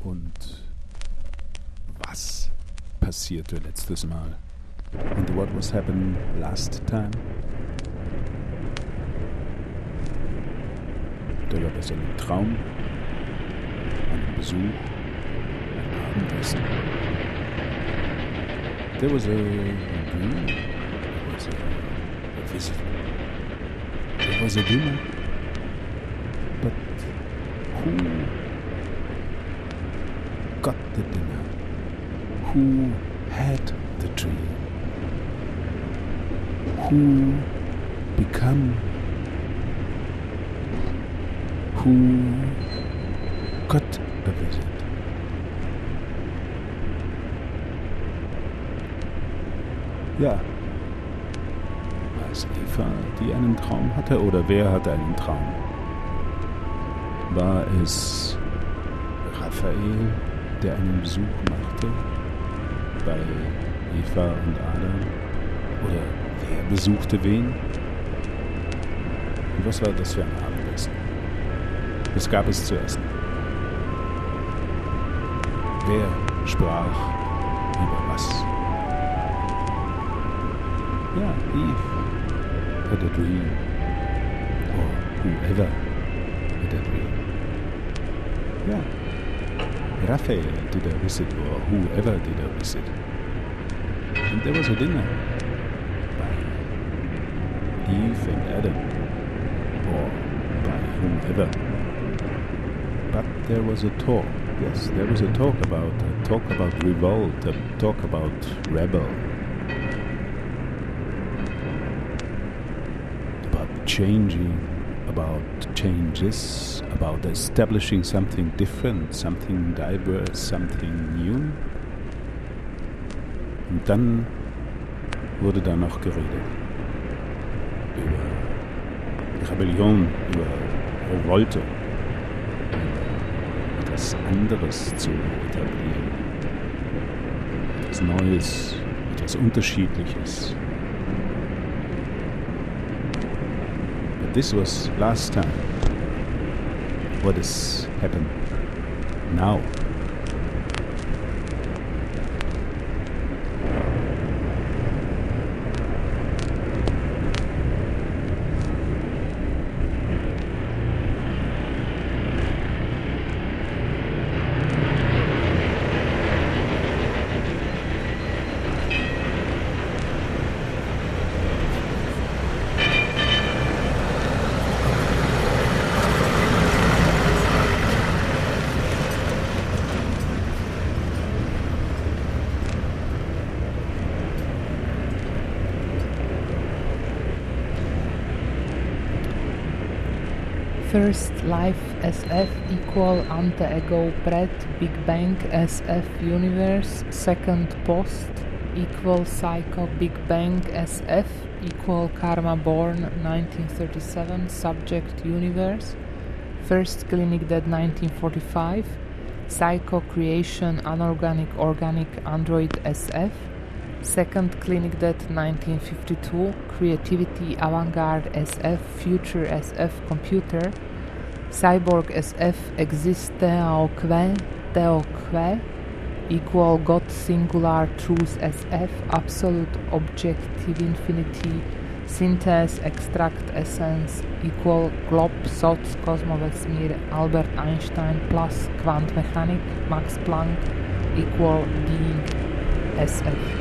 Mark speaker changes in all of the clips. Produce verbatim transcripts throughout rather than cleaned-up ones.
Speaker 1: Und was passierte letztes Mal? And what was happening last time? Da gab es einen Traum, einen Besuch, ein Abendessen. There was a, a dream, there was a, a visit, there was a dinner, but who got the dinner? Who had the dream? Who become? Who got a visit? Ja, war es Eva, die einen Traum hatte, oder wer hatte einen Traum? War es Raphael, der einen Besuch machte bei Eva und Adam? Oder wer besuchte wen? Und was war das für ein Abendessen? Was gab es zu essen? Wer sprach über was? Ja, Eve had a dream. Or whoever had a dream. Ja, Raphael did a visit, or whoever did a visit. And there was a dinner by Eve and Adam, or by whomever. But there was a talk, yes, there was a talk about, a talk about revolt, a talk about rebel, about changing, about changes, about establishing something different, something diverse, something new. Und dann wurde da noch geredet über Rebellion, über Revolte, über etwas anderes zu etablieren, etwas Neues, etwas Unterschiedliches. But this was last time. What has happened now?
Speaker 2: First, life S F equal ante ego pred Big Bang S F universe. Second, post equal psycho Big Bang S F equal karma born nineteen thirty-seven subject universe. First, clinic dead nineteen forty-five. Psycho creation anorganic organic android S F. Second, clinic dead nineteen fifty-two. Creativity avant-garde S F future S F computer. Cyborg S F exist Teo Que Teo Que equal God singular truth S F absolute objective infinity synthese extract essence equal glob soc kozmovesmír Albert Einstein plus Quantenmechanik Max Planck equal being S F.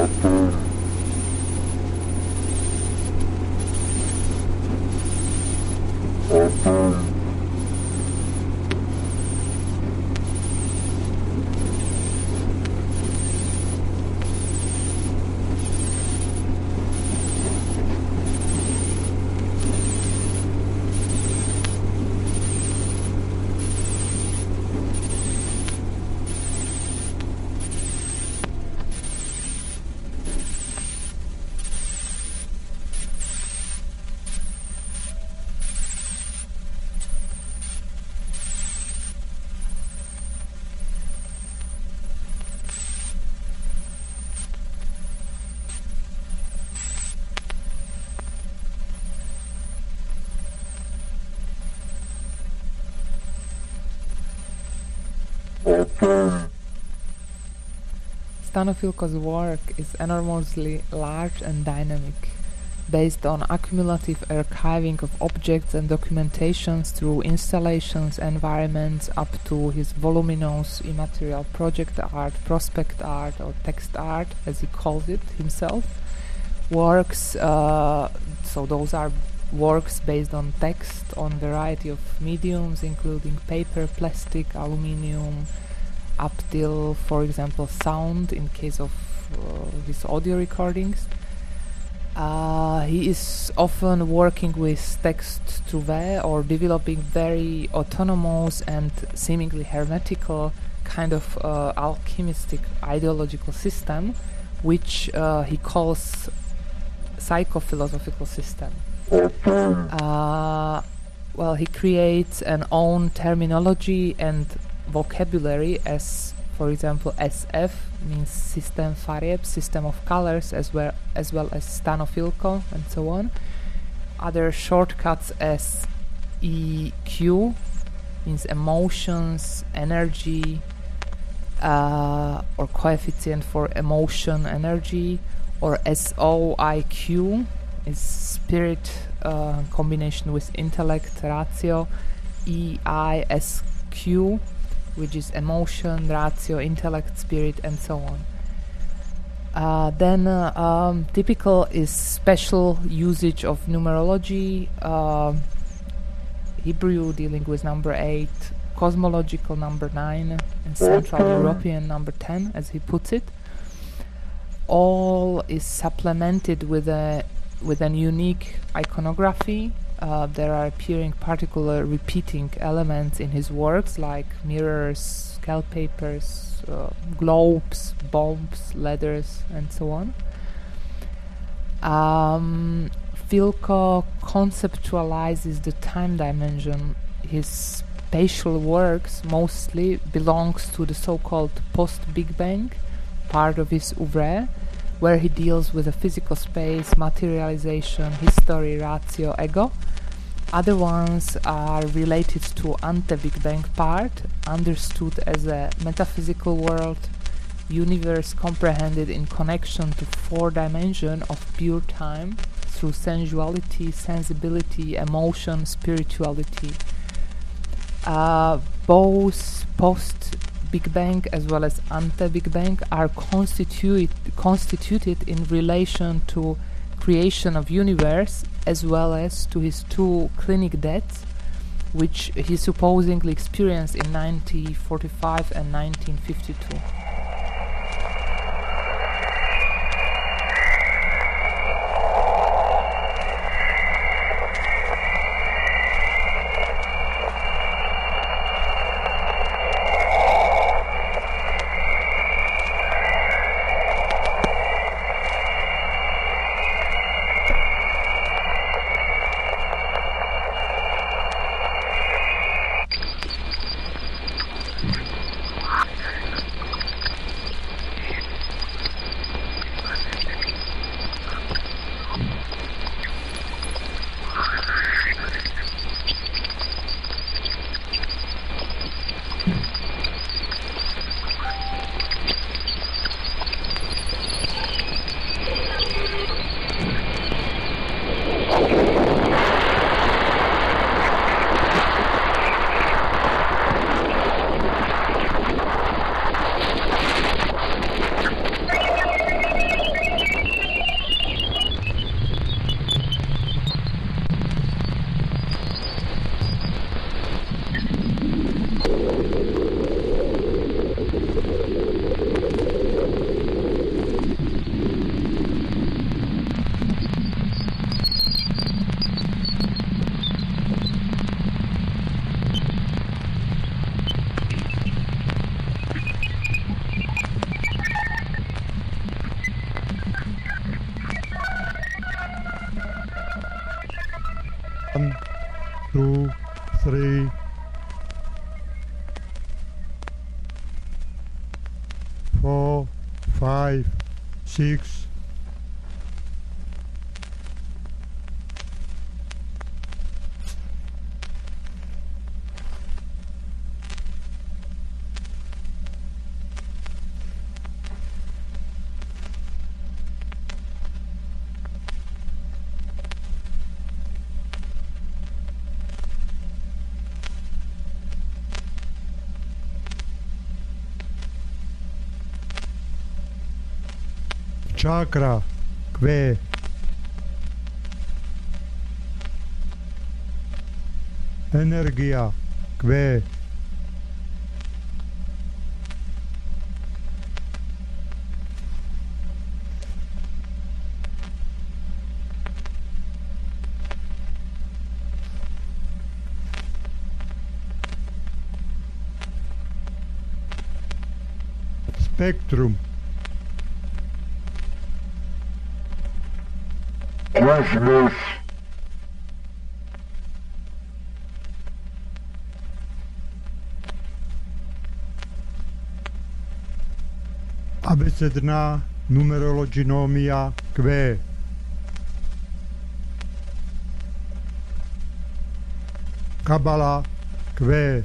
Speaker 2: Stanofilko's work is enormously large and dynamic, based on accumulative archiving of objects and documentations through installations, environments, up to his voluminous immaterial project art, prospect art, or text art, as he calls it himself. Works, uh, so those are works based on text on variety of mediums, including paper, plastic, aluminium, up till, for example, sound in case of uh, his audio recordings. Uh, he is often working with text trouvé or developing very autonomous and seemingly hermetical kind of uh, alchemistic ideological system, which uh, he calls psychophilosophical system. Uh, well, he creates an own terminology and vocabulary, as for example S F means system farieb, system of colors, as well as well as Stanofilko and so on. Other shortcuts as E Q means emotions, energy, uh, or coefficient for emotion, energy, or S O I Q is spirit, uh, combination with intellect, ratio, E I S Q, which is emotion, ratio, intellect, spirit, and so on. Uh, then uh, um, typical is special usage of numerology, uh, Hebrew dealing with number eight, cosmological number nine, and Central European number ten, as he puts it. All is supplemented with a with an unique iconography. Uh, there are appearing particular repeating elements in his works, like mirrors, scalp papers, uh, globes, bombs, letters, and so on. Um, Filko conceptualizes the time dimension. His spatial works mostly belongs to the so-called post-Big Bang part of his oeuvre, where he deals with a physical space, materialization, history, ratio, ego. Other ones are related to ante-Big Bang part, understood as a metaphysical world, universe comprehended in connection to four dimension of pure time through sensuality, sensibility, emotion, spirituality. Uh, both post-Big Bang as well as ante-Big Bang are constituted constituted in relation to creation of universe, as well as to his two clinic deaths, which he supposedly experienced in nineteen forty-five and nineteen fifty-two.
Speaker 3: One, two, three, four, five, six, čakra, Q, energia, Q, spektrum,
Speaker 4: Kosmos,
Speaker 3: abecedná numerologinómia, Q, kabala, Q,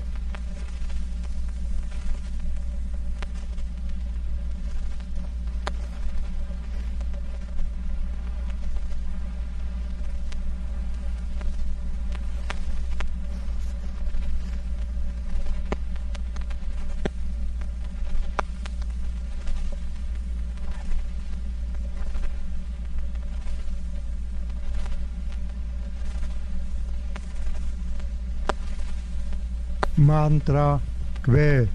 Speaker 3: mantra, Q,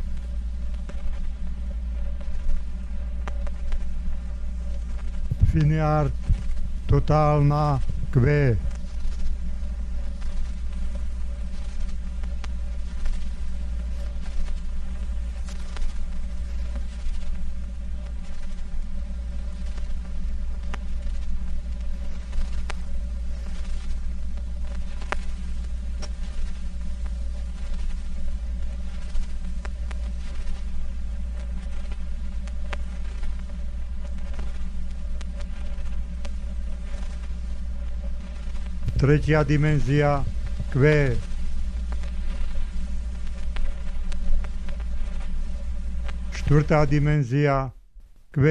Speaker 3: finiart, totálna, Q, tretia dimenzia, Q, štvrtá dimenzia, Q,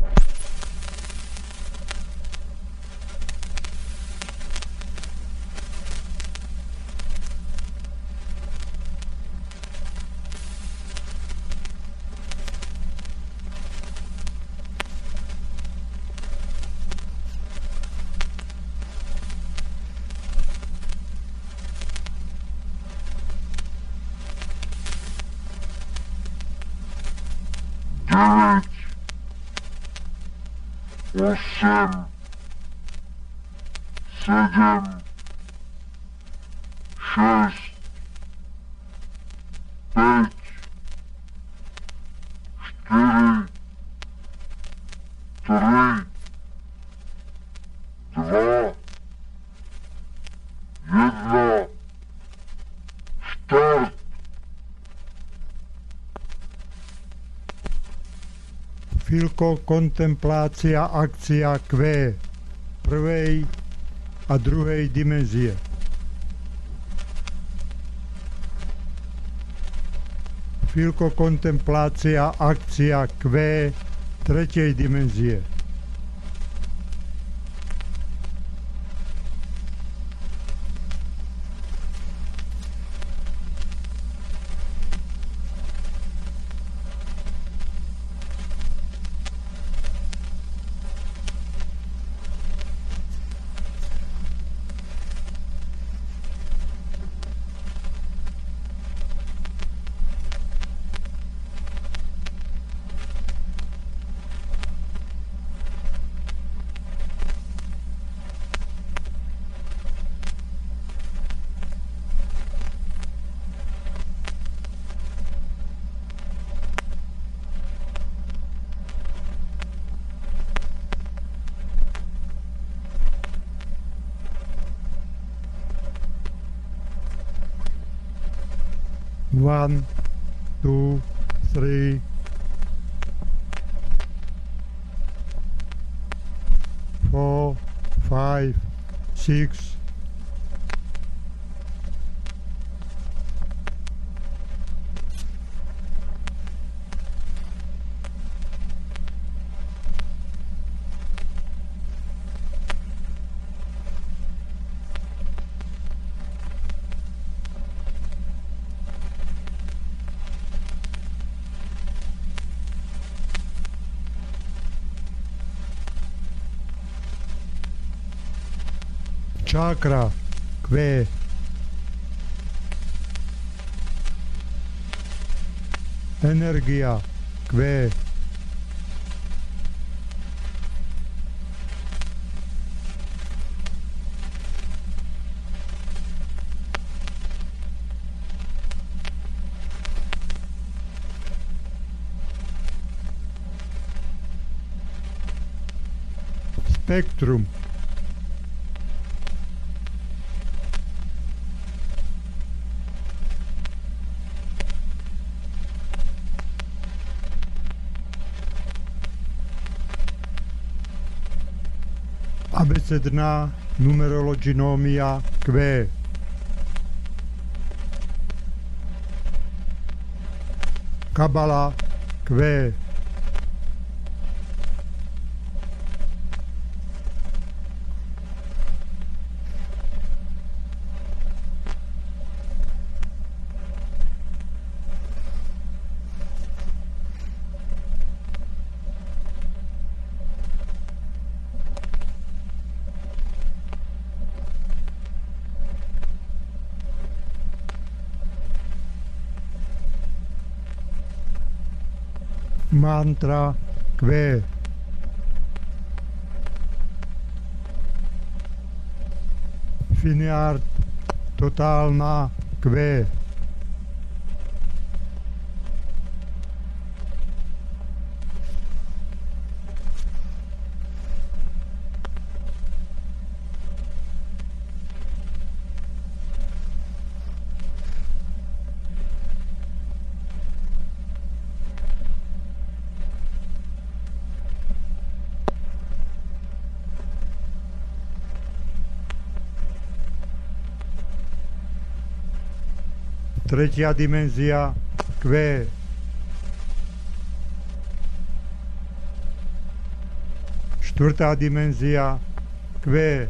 Speaker 4: девять, восемь, семь, шесть, пять, четыре, три, два, одна, старт.
Speaker 3: Filko, kontemplácia, akcia, Q, prvej a druhej dimenzie. Filko, kontemplácia, akcia, Q, tretej dimenzie. One, two, three, four, five, six, čakra, kve, energia, kve, spektrum, abecedná numerologinomia kve, kabala kve, mantra kve, finiart totálna kve, tretia dimenzia kve, štvrtá dimenzia kve,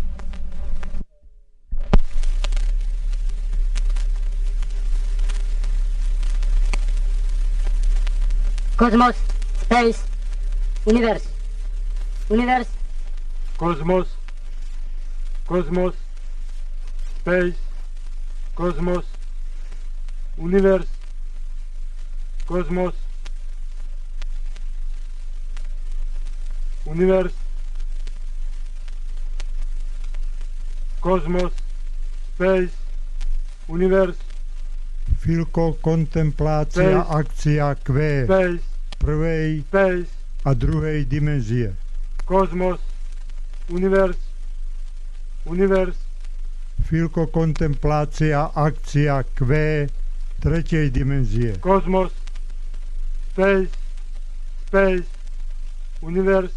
Speaker 5: Cosmos, space, universe, universe,
Speaker 6: Cosmos, Cosmos, Space, Cosmos, Universe, Cosmos, Universe, Cosmos, Space, Universe,
Speaker 3: Filko kontemplácia
Speaker 6: Space,
Speaker 3: akcia kve,
Speaker 6: Space,
Speaker 3: prvej
Speaker 6: Space,
Speaker 3: a druhej dimenzie.
Speaker 6: Cosmos, Universe, Universe,
Speaker 3: Filko kontemplácia akcia kve, tretej dimenzie.
Speaker 6: Cosmos, Space, Space, Universe,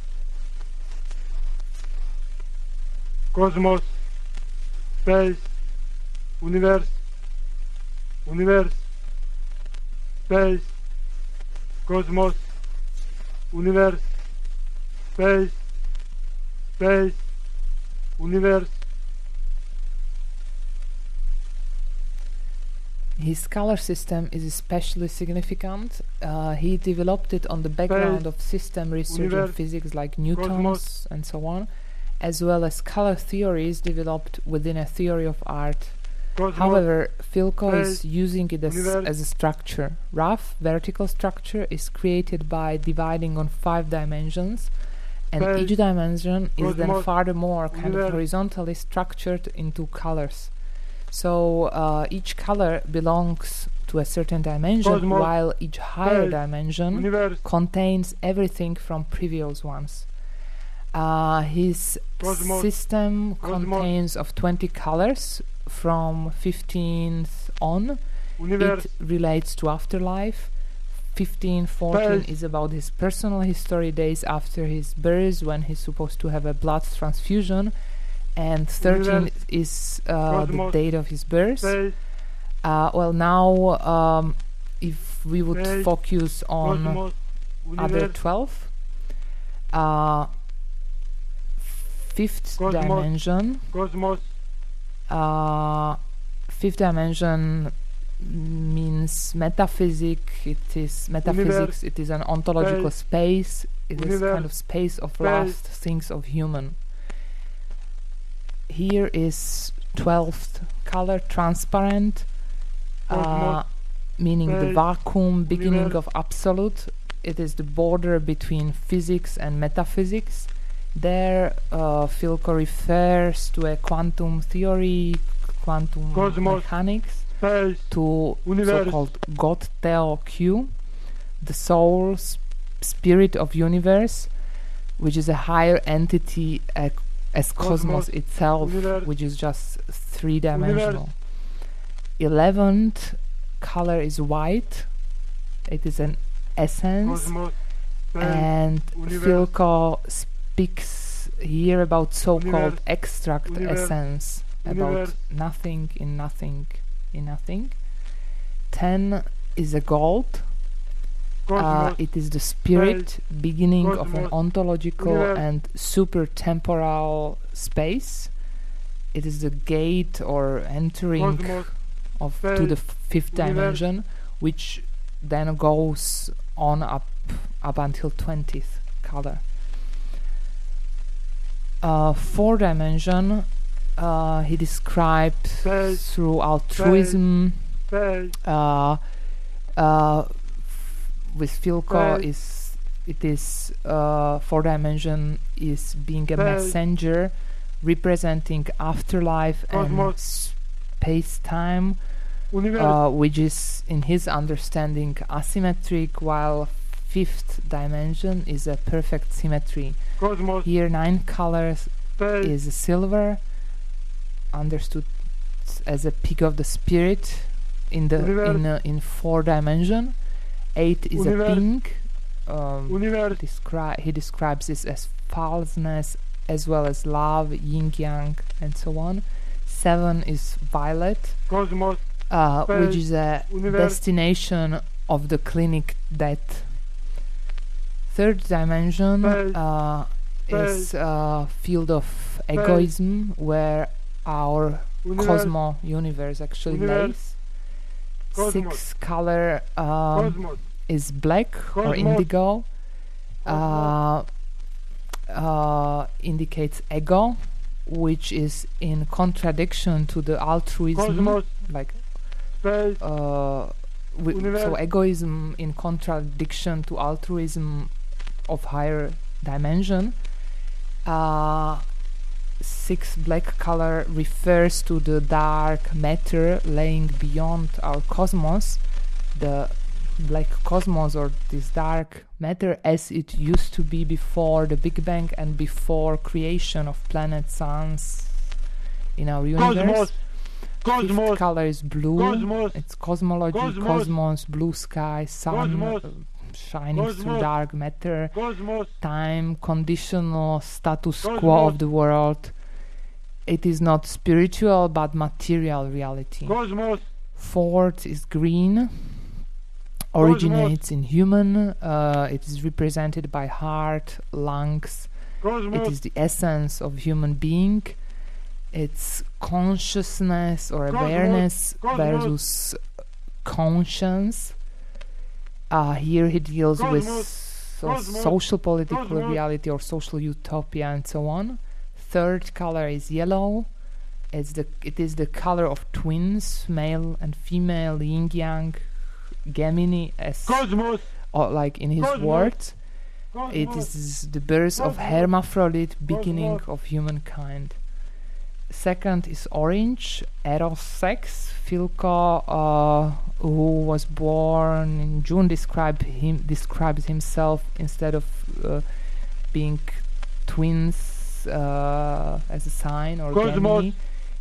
Speaker 6: Cosmos, Space, Universe, Universe, Space, Cosmos, Universe, Space, Space, Universe.
Speaker 2: His color system is especially significant. Uh, he developed it on the background of system research in
Speaker 6: Universe,
Speaker 2: physics like Newton's
Speaker 6: Cosmos,
Speaker 2: and so on, as well as color theories developed within a theory of art.
Speaker 6: Cosmos,
Speaker 2: However, Filko is
Speaker 6: Space,
Speaker 2: using it as,
Speaker 6: Universe.
Speaker 2: as a structure. Rough vertical structure is created by dividing on five dimensions, and
Speaker 6: Space,
Speaker 2: each dimension is then
Speaker 6: Cosmos,
Speaker 2: furthermore kind of
Speaker 6: Universe.
Speaker 2: horizontally structured into colors. So uh, each color belongs to a certain dimension,
Speaker 6: Cosmos,
Speaker 2: while each higher
Speaker 6: Space,
Speaker 2: dimension
Speaker 6: Universe,
Speaker 2: contains everything from previous ones. Uh, his
Speaker 6: Cosmos,
Speaker 2: system
Speaker 6: Cosmos,
Speaker 2: contains of twenty colors from fifteenth on,
Speaker 6: universe,
Speaker 2: It relates to afterlife. fifteen, fourteen
Speaker 6: Space.
Speaker 2: is about his personal history, days after his birth, when he's supposed to have a blood transfusion. And thirteen
Speaker 6: Universe.
Speaker 2: is uh, the
Speaker 6: Cosmos.
Speaker 2: date of his birth.
Speaker 6: space,
Speaker 2: Uh, well, now, um, if we would
Speaker 6: Space.
Speaker 2: focus on
Speaker 6: cosmos,
Speaker 2: other
Speaker 6: universe,
Speaker 2: twelve, uh, fifth
Speaker 6: Cosmos.
Speaker 2: dimension,
Speaker 6: cosmos,
Speaker 2: uh, fifth dimension means metaphysic. It is metaphysics.
Speaker 6: Universe.
Speaker 2: It is an ontological space. It is kind
Speaker 6: Universe.
Speaker 2: of space of
Speaker 6: Space.
Speaker 2: last things of human. Here is twelfth color, transparent, uh,
Speaker 6: Cosmos.
Speaker 2: meaning the
Speaker 6: Space.
Speaker 2: vacuum, beginning
Speaker 6: Universe.
Speaker 2: of absolute. It is the border between physics and metaphysics. There, uh, Filko refers to a quantum theory, quantum
Speaker 6: Cosmos.
Speaker 2: mechanics,
Speaker 6: space,
Speaker 2: to
Speaker 6: Universe.
Speaker 2: so-called God Theo Q, the soul, s- spirit of universe, which is a higher entity uh, as cosmos,
Speaker 6: Cosmos.
Speaker 2: itself,
Speaker 6: Universe.
Speaker 2: which is just three-dimensional. Eleventh color is white. It is an essence,
Speaker 6: cosmos, space,
Speaker 2: and
Speaker 6: Universe.
Speaker 2: Filko speaks here about so-called
Speaker 6: Universe.
Speaker 2: extract
Speaker 6: Universe.
Speaker 2: essence,
Speaker 6: Universe.
Speaker 2: about nothing in nothing in nothing. Ten is a gold. Uh,
Speaker 6: cosmos,
Speaker 2: it is the spirit, beginning of an
Speaker 6: Cosmos.
Speaker 2: ontological
Speaker 6: Universe.
Speaker 2: and super temporal space. It is the gate or entering
Speaker 6: cosmos,
Speaker 2: of to the
Speaker 6: space,
Speaker 2: fifth
Speaker 6: Universe.
Speaker 2: dimension, which then goes on up up until twentieth color. Uh, four dimension, uh, he described
Speaker 6: Space.
Speaker 2: through altruism.
Speaker 6: space,
Speaker 2: Uh, uh, with Filko
Speaker 6: Space.
Speaker 2: is it is uh, four dimension is being a
Speaker 6: Space.
Speaker 2: messenger representing afterlife
Speaker 6: Cosmos.
Speaker 2: and space time,
Speaker 6: universe,
Speaker 2: uh, which is in his understanding asymmetric, while fifth dimension is a perfect symmetry.
Speaker 6: cosmos,
Speaker 2: Here nine colors
Speaker 6: space,
Speaker 2: is silver, understood s- as a peak of the spirit in the
Speaker 6: Universe.
Speaker 2: in uh, in four dimension. Eight is
Speaker 6: Universe.
Speaker 2: a pink. Um,
Speaker 6: universe,
Speaker 2: descri- he describes this as falseness as well as love, yin yang, and so on. Seven is violet,
Speaker 6: cosmos,
Speaker 2: uh, which
Speaker 6: Space.
Speaker 2: is a
Speaker 6: Universe.
Speaker 2: destination of the clinic death. Third dimension
Speaker 6: Space.
Speaker 2: uh, is
Speaker 6: Space.
Speaker 2: a field of egoism where our
Speaker 6: universe,
Speaker 2: cosmo universe actually
Speaker 6: Universe.
Speaker 2: lays.
Speaker 6: Cosmos.
Speaker 2: Sixth color um,
Speaker 6: cosmos,
Speaker 2: is black or
Speaker 6: Cosmos.
Speaker 2: indigo.
Speaker 6: Cosmos.
Speaker 2: Uh, uh, indicates ego, which is in contradiction to the altruism,
Speaker 6: cosmos,
Speaker 2: like
Speaker 6: space,
Speaker 2: uh, wi- so
Speaker 6: Universe.
Speaker 2: egoism in contradiction to altruism of higher dimension. Uh, six black color refers to the dark matter laying beyond our cosmos, the black cosmos or this dark matter as it used to be before the Big Bang and before creation of planets, suns in our universe.
Speaker 6: cosmos,
Speaker 2: Fifth
Speaker 6: cosmos,
Speaker 2: color is blue.
Speaker 6: Cosmos.
Speaker 2: It's cosmology,
Speaker 6: Cosmos.
Speaker 2: cosmos, blue sky, sun
Speaker 6: Cosmos.
Speaker 2: uh, shining through
Speaker 6: Cosmos.
Speaker 2: dark matter,
Speaker 6: cosmos,
Speaker 2: time, conditional status quo
Speaker 6: Cosmos.
Speaker 2: of the world. It is not spiritual but material reality.
Speaker 6: cosmos,
Speaker 2: Fourth is green. Originates in human. Uh, it is represented by heart, lungs. It
Speaker 6: cosmos,
Speaker 2: is the essence of human being. It's consciousness or
Speaker 6: Cosmos,
Speaker 2: awareness
Speaker 6: cosmos.
Speaker 2: versus conscience. Uh, here he deals with
Speaker 6: Cosmos,
Speaker 2: so
Speaker 6: cosmos,
Speaker 2: social political
Speaker 6: cosmos.
Speaker 2: reality or social utopia and so on. Third color is yellow. It's the it is the color of twins, male and female, yin yang, Gemini, as
Speaker 6: cosmos,
Speaker 2: or like in his
Speaker 6: Cosmos.
Speaker 2: words.
Speaker 6: cosmos,
Speaker 2: It is the birth of
Speaker 6: Cosmos.
Speaker 2: hermaphrodite, beginning
Speaker 6: Cosmos.
Speaker 2: of humankind. Second is orange, eros sex. Filko, uh, who was born in June, describe him describes himself instead of uh, being twins uh, as a sign or
Speaker 6: Cosmos.
Speaker 2: Gemini.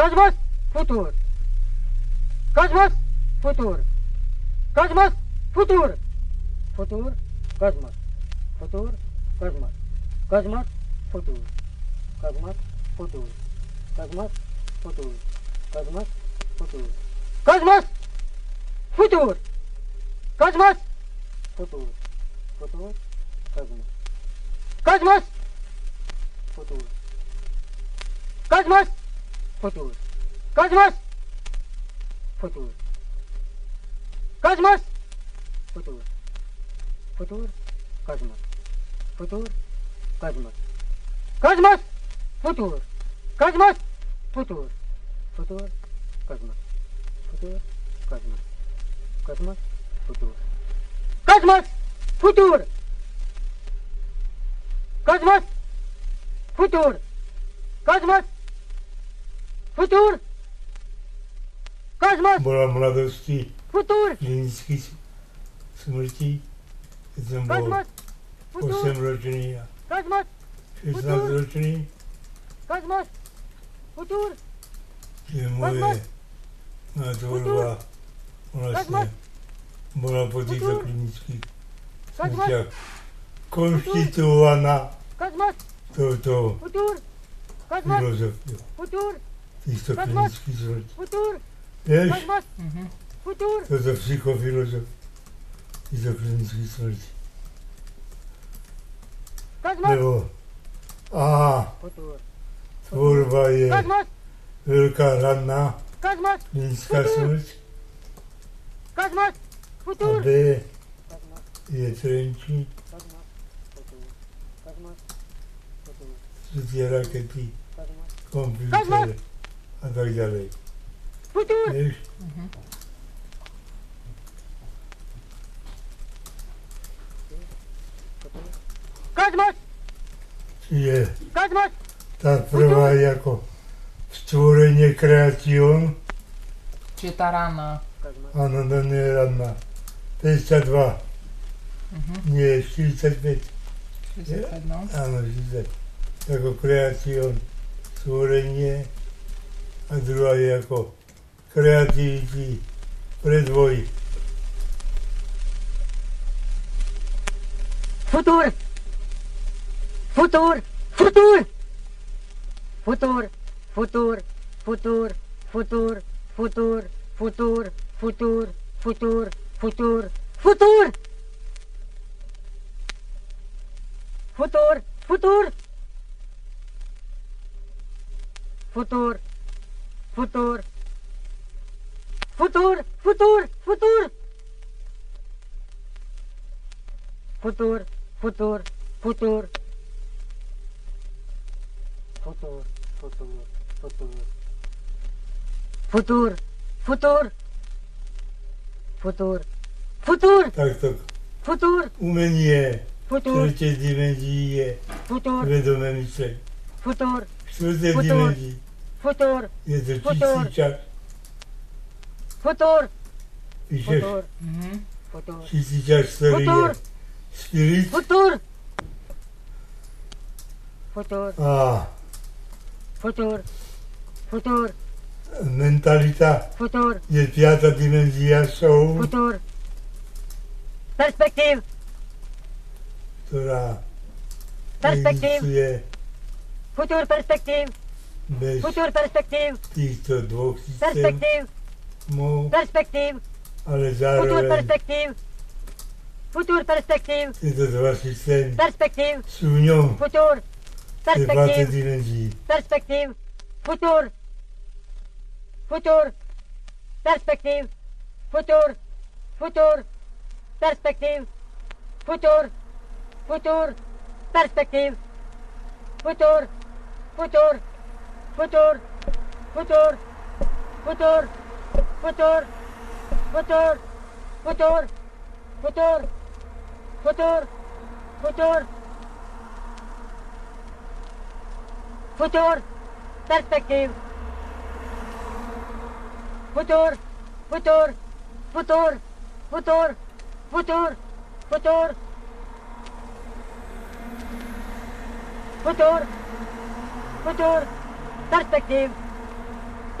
Speaker 5: Cosmos, futur. Cosmos, futur. Cosmos, futur. Futur, cosmos. Futur, cosmos. Cosmos, futur. Cosmos, futur. Cosmos, futur. Cosmos, futur. Cosmos, futur. Cosmos, futur. Futur, cosmos. Cosmos, futur. Cosmos, futur. Cosmos, futur. Cosmos, futur. Futur, cosmos. Futur, cosmos. Cosmos, futur. Cosmos, futur. Futur, cosmos. Futur, cosmos. Cosmos, futur. Cosmos, futur. Cosmos, futur. Cosmos, futur. Cosmos,
Speaker 7: Bola mladosti,
Speaker 5: futur.
Speaker 7: klinický smrti, keď som bol
Speaker 5: Cosmos, futur.
Speaker 7: osem ročný a
Speaker 5: Cosmos,
Speaker 7: šestnásť ročný,
Speaker 5: cosmos, futur.
Speaker 7: že moje moja tvorba vlastne bola po týchto klinických smrtiach konštituovaná
Speaker 5: Cosmos,
Speaker 7: touto
Speaker 5: futur. Cosmos,
Speaker 7: filozofiou
Speaker 5: futur.
Speaker 7: týchto
Speaker 5: Cosmos.
Speaker 7: klinických smrti.
Speaker 5: Futur.
Speaker 7: Vieš,
Speaker 5: Cosmos, futur.
Speaker 7: toto psychofilozof týchto klinických smrti.
Speaker 5: Cosmos,
Speaker 7: Lebo aha,
Speaker 5: futur.
Speaker 7: tvorba je
Speaker 5: Cosmos,
Speaker 7: veľká ranná
Speaker 5: cosmos,
Speaker 7: klinická smrť
Speaker 5: cosmos,
Speaker 7: a
Speaker 5: futur.
Speaker 7: B
Speaker 5: Cosmos,
Speaker 7: je trenčí,
Speaker 5: cosmos, futur. Cosmos, futur.
Speaker 7: sú tie rakety,
Speaker 5: Cosmos,
Speaker 7: počítače a tak ďalej.
Speaker 5: futur.
Speaker 7: Vieš?
Speaker 5: Cosmos,
Speaker 7: Čiže
Speaker 5: cosmos,
Speaker 7: tá prvá je ako stvorenie kreación,
Speaker 2: Čiže tá rána.
Speaker 7: áno, to nie je ranná. päťdesiatdva, nie, štyridsaťpäť,
Speaker 2: šesťdesiatpäť, no.
Speaker 7: áno, štyridsať. Ako kreación, stvorenie a druhá je ako kreativity, predvoj.
Speaker 5: futur. Futur, futur. Futur, futur, futur, futur, futur, futur, futur, futur, futur, futur. Futur, futur. Futur, futur. Futur, futur, futur. Futur, futur, futur. Futur, futur, futur. Futur, futur. Futur, futur,
Speaker 7: Takto
Speaker 5: futur,
Speaker 7: umenie
Speaker 5: futur,
Speaker 7: tretej dimenzii je
Speaker 5: futur,
Speaker 7: vedomé myslenie.
Speaker 5: futur,
Speaker 7: V štvrtej
Speaker 5: Futur.
Speaker 7: dimenzii
Speaker 5: futur,
Speaker 7: je to
Speaker 5: Futur.
Speaker 7: čistý čas.
Speaker 5: futur,
Speaker 7: Píšeš
Speaker 5: futur,
Speaker 2: Mhm.
Speaker 5: futur,
Speaker 7: čistý čas, ktorý
Speaker 5: Futur.
Speaker 7: je spirit
Speaker 5: futur. Futur,
Speaker 7: a
Speaker 5: futur, futur,
Speaker 7: mentalita
Speaker 5: futur,
Speaker 7: je piata dimenzia soul,
Speaker 5: futur. Perspektív,
Speaker 7: ktorá
Speaker 5: Perspektív.
Speaker 7: existuje
Speaker 5: futur perspektív,
Speaker 7: bez
Speaker 5: futur perspektív,
Speaker 7: týchto dvoch
Speaker 5: perspektív,
Speaker 7: systémov,
Speaker 5: perspektív,
Speaker 7: ale
Speaker 5: futur
Speaker 7: zároveň
Speaker 5: perspektív, futur perspektív,
Speaker 7: tieto dva systémy
Speaker 5: perspektív,
Speaker 7: sú v ňom
Speaker 5: futur
Speaker 7: v tej piatej
Speaker 5: perspektív,
Speaker 7: dimenzii.
Speaker 5: perspektív, futur, futur, perspektív, futur, futur, perspektív, futur, futur, perspektív, futur, futur, futur, futur, futur, futur, futur, futur, futur, futur, futur, futur, perspektív, futur, futur, futur, futur, futur, futur, futur, futur, perspektív,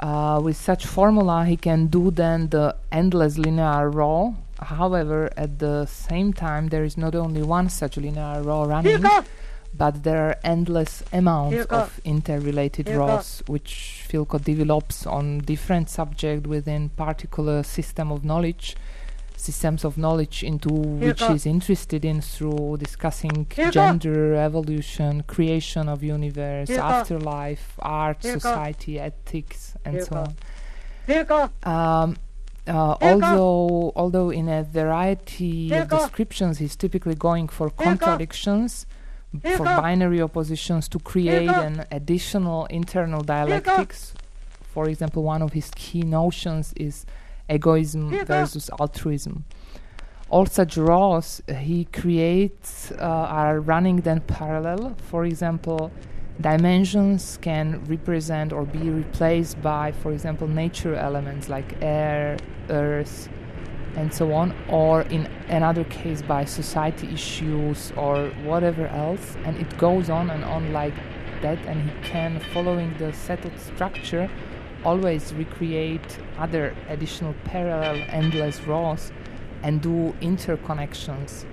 Speaker 2: Uh, with such formula, he can do then the endless linear row. However, at the same time, there is not only one such linear row running, but there are endless amounts
Speaker 5: Filko.
Speaker 2: of interrelated
Speaker 5: Filko.
Speaker 2: rows, which Filko develops on different subjects within particular system of knowledge, systems of knowledge into which
Speaker 5: Filko.
Speaker 2: he's interested in through discussing
Speaker 5: Filko.
Speaker 2: gender, evolution, creation of universe,
Speaker 5: Filko.
Speaker 2: afterlife, art,
Speaker 5: Filko.
Speaker 2: society, ethics, and so
Speaker 5: Filko.
Speaker 2: on.
Speaker 5: Filko.
Speaker 2: Um, uh,
Speaker 5: Filko.
Speaker 2: although, although in a variety of
Speaker 5: Filko.
Speaker 2: descriptions, he's typically going for
Speaker 5: Filko.
Speaker 2: contradictions, b- for
Speaker 5: Filko.
Speaker 2: binary oppositions to create
Speaker 5: Filko.
Speaker 2: an additional internal dialectics. For example, one of his key notions is egoism
Speaker 5: Filko.
Speaker 2: versus altruism. All such rows uh, he creates uh, are running then parallel. For example, dimensions can represent or be replaced by, for example, nature elements like air, earth, and so on, or in another case by society issues or whatever else, and it goes on and on like that, and he can, following the settled structure, always recreate other additional parallel endless rows and do interconnections.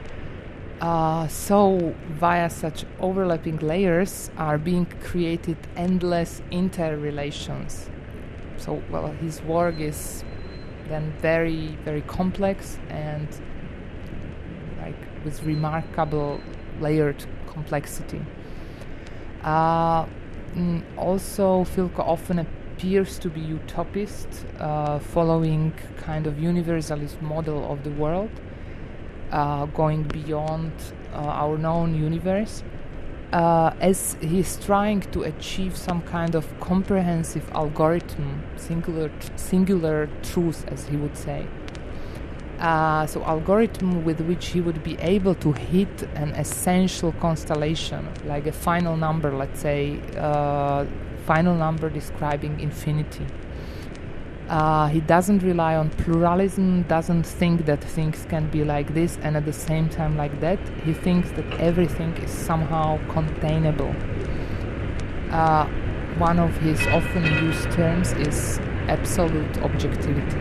Speaker 2: Uh, so via such overlapping layers are being created endless interrelations. So, well, his work is then very, very complex and like with remarkable layered complexity. Uh, mm, also, Filko often appears to be utopist, uh, following kind of universalist model of the world, uh, going beyond uh, our known universe, uh, as he's trying to achieve some kind of comprehensive algorithm, singular, tr- singular truth, as he would say. Uh, so algorithm with which he would be able to hit an essential constellation, like a final number, let's say, uh, final number describing infinity. Uh, he doesn't rely on pluralism, doesn't think that things can be like this and at the same time like that. He thinks that everything is somehow containable. Uh, one of his often used terms is absolute objectivity.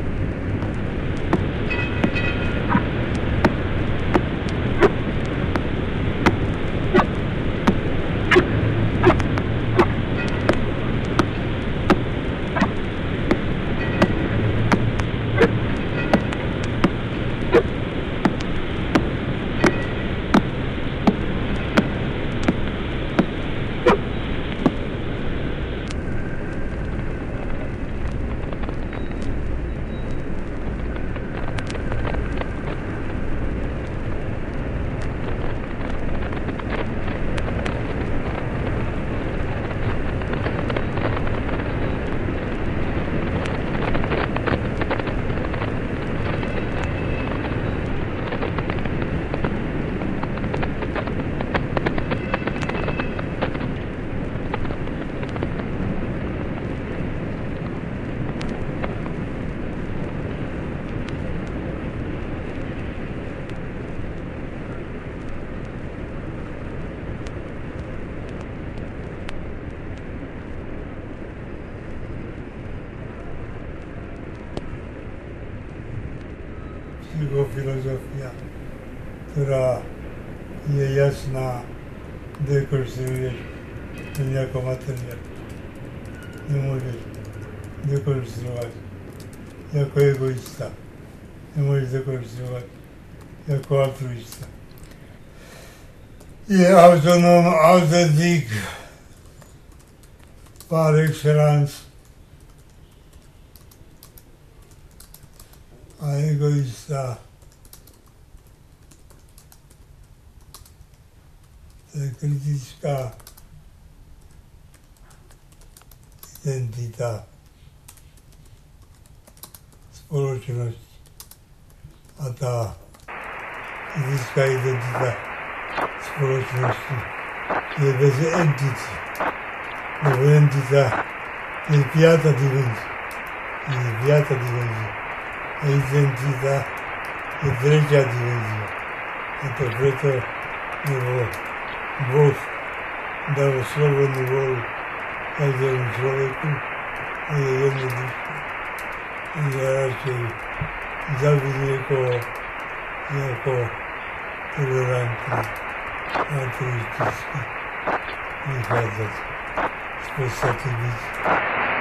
Speaker 7: Psychofilozofia, ktorá je jasná, dekonstruuješ to nejako materiál. Nemôžeš dekonstruovať ako egoista. Nemôžeš dekonstruovať ako altruista. Je autonóm, autentik par excellence a egoista. To je kritická identita spoločnosti. A tá kritická identita spoločnosti je bez entity. Lebo entita je piata dimenzia. Je piata dimenzia. A identita je tretia dimenzia. A to preto, lebo Boh dal slobodnú vôľu každému človeku a je jednoduché. Ja radšej zabiť niekoho ako tolerantný, altruistický, vychádzať z podstaty byť.